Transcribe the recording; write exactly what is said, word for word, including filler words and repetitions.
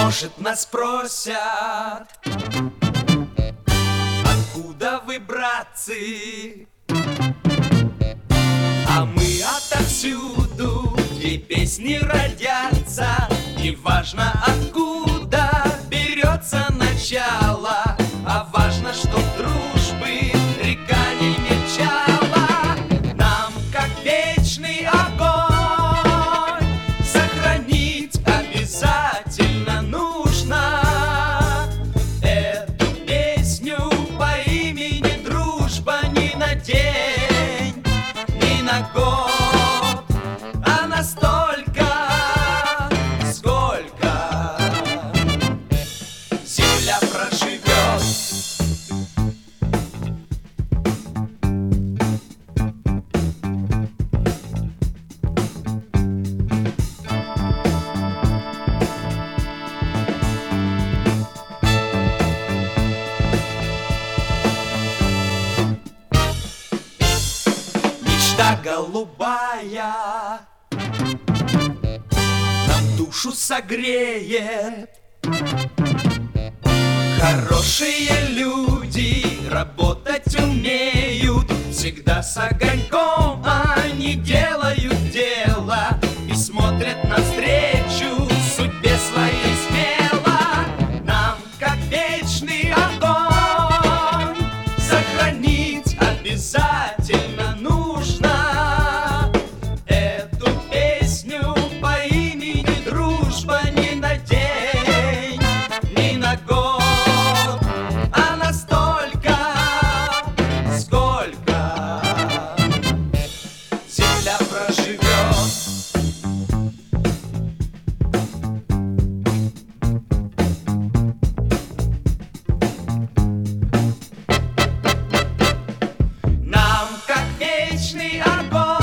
Может, нас спросят, откуда вы, братцы? А мы отовсюду, где песни родятся. Не важно, откуда берется начало, а важно, что дружбы река не мечала. Нам, как вечный огонь, сохранить обязательно нужно эту песню по имени дружба. Не на день, не на год, а настолько, сколько земля проживет. Мечта голубая нам душу согреет. Хорошие люди работать умеют, всегда с огоньком они делают дело и смотрят навстречу судьбе своей смело. Нам, как вечный огонь, сохранить обязательно нужно эту песню по имени дружба. Не на день, не на год, а настолько, сколько земля проживет. Нам, как вечный огонь,